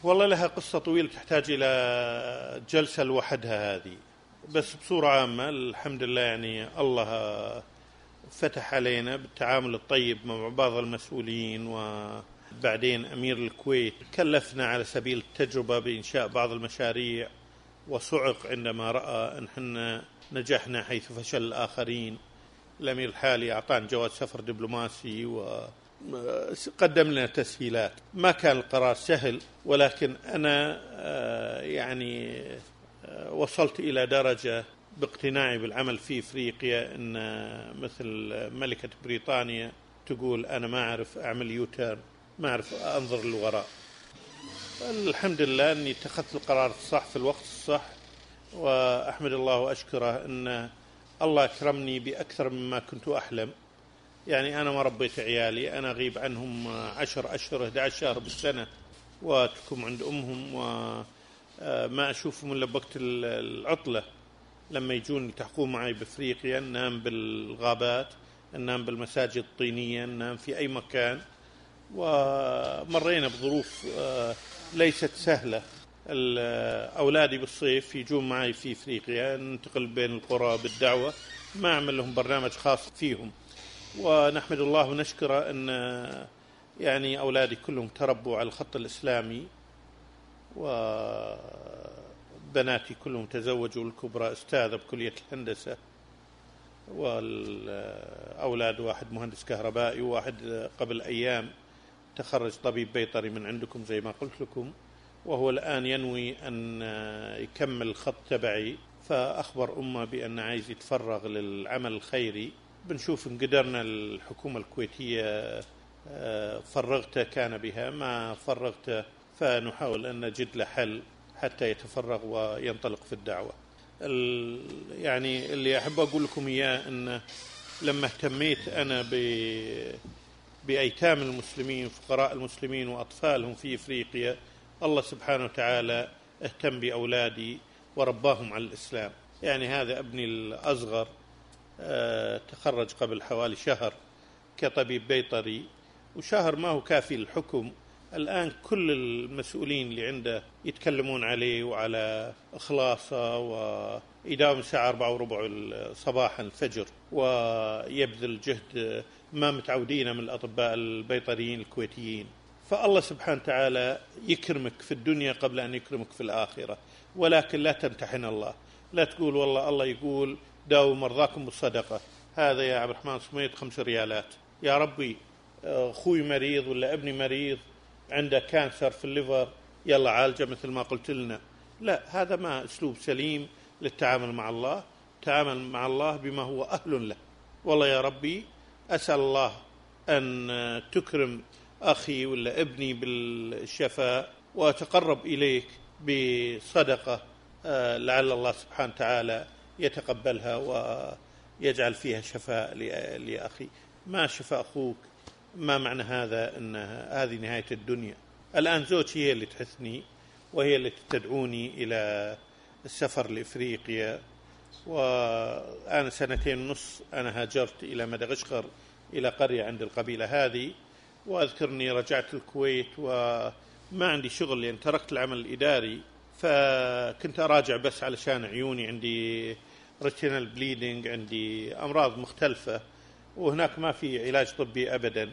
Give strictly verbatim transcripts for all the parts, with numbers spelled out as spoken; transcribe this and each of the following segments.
والله لها قصة طويلة تحتاج إلى جلسة لوحدها هذه، بس بصورة عامة الحمد لله يعني الله فتح علينا بالتعامل الطيب مع بعض المسؤولين، وبعدين أمير الكويت كلفنا على سبيل التجربة بإنشاء بعض المشاريع، وصعق عندما رأى أن حنا نجحنا حيث فشل الآخرين. الأمير الحالي أعطانا جواز سفر دبلوماسي وقدم لنا تسهيلات. ما كان القرار سهل، ولكن أنا يعني وصلت إلى درجة باقتناعي بالعمل في إفريقيا أن مثل ملكة بريطانيا تقول أنا ما أعرف أعمل يوتيرن، ما أعرف أنظر للوراء. الحمد لله أني اتخذت القرار الصح في الوقت الصح، وأحمد الله وأشكره أن الله أكرمني بأكثر مما كنت أحلم. يعني أنا ما ربيت عيالي، أنا أغيب عنهم عشر أشهر إحدى عشر شهر بالسنة وأتكم عند أمهم، وما أشوفهم إلا بوقت العطلة لما يجون يلتحقون معي بأفريقيا. ننام بالغابات، ننام بالمساجد الطينية، ننام في أي مكان. ومرينا بظروف ليست سهلة. أولادي بالصيف يجون معي في إفريقيا، ننتقل بين القرى بالدعوة، ما أعمل لهم برنامج خاص فيهم. ونحمد الله ونشكره أن يعني أولادي كلهم تربوا على الخط الإسلامي، وبناتي كلهم تزوجوا، الكبرى أستاذة بكلية الهندسة، والأولاد واحد مهندس كهربائي، وواحد قبل أيام تخرج طبيب بيطري من عندكم زي ما قلت لكم، وهو الآن ينوي أن يكمل الخط تبعي. فأخبر أمه بأن عايز يتفرغ للعمل الخيري. بنشوف إن قدرنا الحكومة الكويتية فرغته كان بها، ما فرغته فنحاول أن نجد له حل حتى يتفرغ وينطلق في الدعوة. يعني اللي أحب أقول لكم إياه أن لما اهتميت أنا بأيتام المسلمين، فقراء المسلمين وأطفالهم في إفريقيا، الله سبحانه وتعالى اهتم بأولادي ورباهم على الإسلام. يعني هذا ابني الأصغر تخرج قبل حوالي شهر كطبيب بيطري، وشهر ما هو كافي للحكم. الآن كل المسؤولين اللي عنده يتكلمون عليه وعلى إخلاصه، ويداوم الساعة أربعة وربع صباحا الفجر، ويبذل جهد ما متعودين من الأطباء البيطريين الكويتيين. فالله سبحانه وتعالى يكرمك في الدنيا قبل أن يكرمك في الآخرة، ولكن لا تمتحن الله. لا تقول والله الله يقول داووا مرضاكم بالصدقة، هذا يا عبد الرحمن سميت خمس ريالات، يا ربي أخوي مريض ولا ابني مريض عنده كانسر في الليفر، يلا عالجه مثل ما قلت لنا. لا، هذا ما أسلوب سليم للتعامل مع الله. تعامل مع الله بما هو أهل له. والله يا ربي أسأل الله أن تكرم أخي ولا ابني بالشفاء، وأتقرب إليك بصدقة لعل الله سبحانه وتعالى يتقبلها ويجعل فيها شفاء لأخي. ما شفاء أخوك، ما معنى هذا أن هذه نهاية الدنيا. الآن زوجتي هي اللي تحثني، وهي اللي تدعوني إلى السفر لإفريقيا. وأنا سنتين ونص أنا هاجرت إلى مدغشقر، إلى قرية عند القبيلة هذه، وأذكرني رجعت الكويت وما عندي شغل لأن تركت العمل الإداري، فكنت أراجع بس علشان عيوني عندي ريتينال بليدنج، عندي أمراض مختلفة، وهناك ما في علاج طبي أبدا،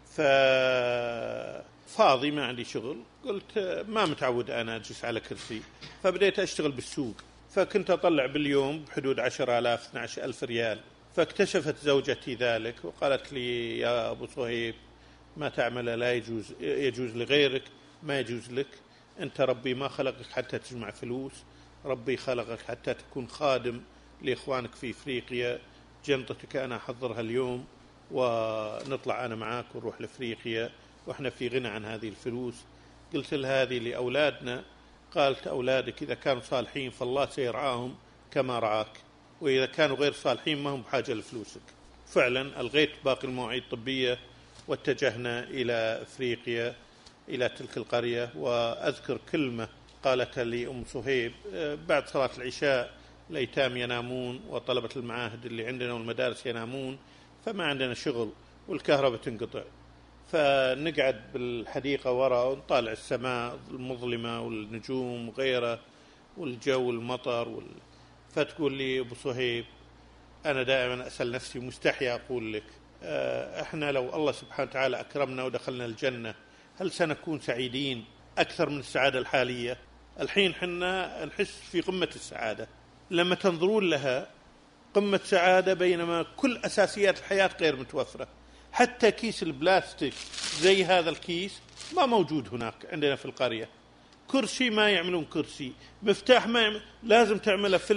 ففاضي ما عندي شغل. قلت ما متعود أنا أجلس على كرسي، فبديت أشتغل بالسوق. فكنت أطلع باليوم بحدود عشر آلاف اثنى عشر ألف ريال. فاكتشفت زوجتي ذلك وقالت لي يا أبو صهيب ما تعمل لا يجوز، يجوز لغيرك، ما يجوز لك. أنت ربي ما خلقك حتى تجمع فلوس، ربي خلقك حتى تكون خادم لإخوانك في إفريقيا. جنطتك أنا أحضرها اليوم ونطلع أنا معاك ونروح لإفريقيا وإحنا في غنى عن هذه الفلوس. قلت لها هذه لأولادنا. قالت أولادك إذا كانوا صالحين فالله سيرعاهم كما رعاك، وإذا كانوا غير صالحين ما هم بحاجة لفلوسك. فعلا ألغيت باقي المواعيد الطبية واتجهنا إلى إفريقيا، إلى تلك القرية. وأذكر كلمة قالتها لي أم صهيب بعد صلاة العشاء: الأيتام ينامون وطلبة المعاهد اللي عندنا والمدارس ينامون، فما عندنا شغل والكهرباء تنقطع. فنقعد بالحديقة وراء ونطالع السماء المظلمة والنجوم وغيره والجو المطر وال... فتقول لي أبو صهيب أنا دائما أسأل نفسي مستحي أقول لك إحنا لو الله سبحانه وتعالى أكرمنا ودخلنا الجنة هل سنكون سعيدين أكثر من السعادة الحالية؟ الحين حنا نحس في قمة السعادة، لما تنظرون لها قمة سعادة، بينما كل أساسيات الحياة غير متوفرة. حتى كيس البلاستيك زي هذا الكيس ما موجود هناك عندنا في القرية، كرسي ما يعملون كرسي، مفتاح ما يعمل، لازم تعمله في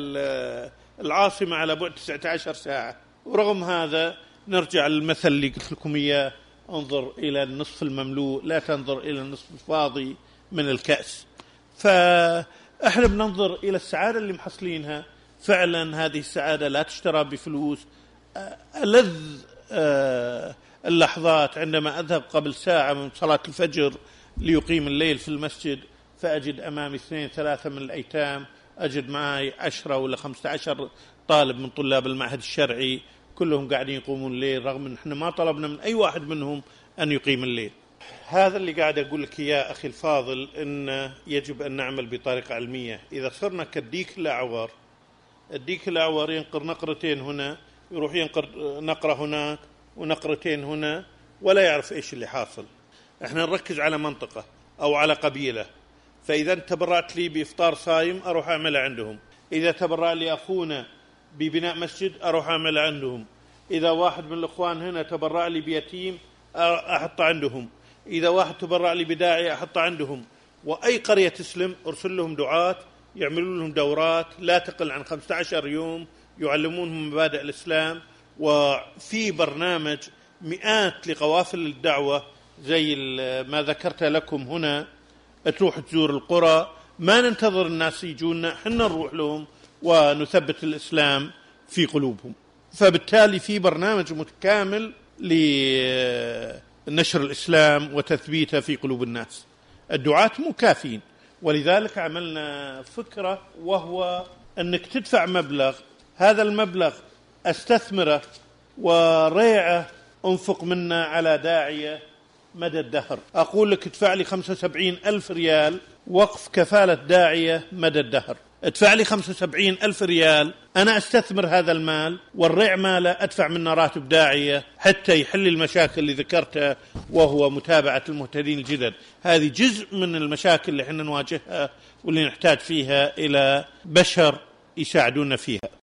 العاصمة على بعد تسعة عشر ساعة. ورغم هذا نرجع للمثل اللي قلت لكم إياه، انظر إلى النصف المملوء لا تنظر إلى النصف الفاضي من الكأس. فإحنا بننظر إلى السعادة اللي محصلينها، فعلا هذه السعادة لا تشترى بفلوس. ألذ اللحظات عندما أذهب قبل ساعة من صلاة الفجر ليقيم الليل في المسجد، فأجد أمامي اثنين ثلاثة من الأيتام، أجد معي عشرة ولا خمسة عشر طالب من طلاب المعهد الشرعي، كلهم قاعدين يقومون الليل، رغم أن احنا ما طلبنا من أي واحد منهم أن يقيم الليل. هذا اللي قاعد أقول لك يا أخي الفاضل، إن يجب أن نعمل بطريقة علمية. إذا صرنا كالديك الأعور، الديك الأعور ينقر نقرتين هنا، يروح ينقر نقرة هناك ونقرتين هنا، ولا يعرف إيش اللي حاصل. احنا نركز على منطقة أو على قبيلة، فإذا تبرعت لي بإفطار صايم أروح أعمله عندهم، إذا تبرع لي أخونا ببناء مسجد أروح أعمله عندهم، إذا واحد من الأخوان هنا تبرع لي بيتيم أحط عندهم، إذا واحد تبرع لي بداعي أحط عندهم. وأي قرية تسلم أرسل لهم دعاة يعملون لهم دورات لا تقل عن خمسة عشر يوم يعلمونهم مبادئ الإسلام. وفي برنامج مئات لقوافل الدعوة زي ما ذكرت لكم هنا، تروح تزور القرى، ما ننتظر الناس يجونا، حنا نروح لهم ونثبت الإسلام في قلوبهم. فبالتالي في برنامج متكامل لنشر الإسلام وتثبيته في قلوب الناس. الدعاة مو كافيين، ولذلك عملنا فكرة، وهو أنك تدفع مبلغ، هذا المبلغ أستثمره وريعه أنفق منا على داعية مدى الدهر. أقول لك ادفع لي خمسة وسبعين ألف ريال وقف كفالة داعية مدى الدهر، ادفع لي خمسة وسبعين ألف ريال، أنا أستثمر هذا المال والريع ماله أدفع منه راتب داعية حتى يحل المشاكل اللي ذكرتها، وهو متابعة المهتدين الجدد. هذه جزء من المشاكل اللي احنا نواجهها واللي نحتاج فيها إلى بشر يساعدونا فيها.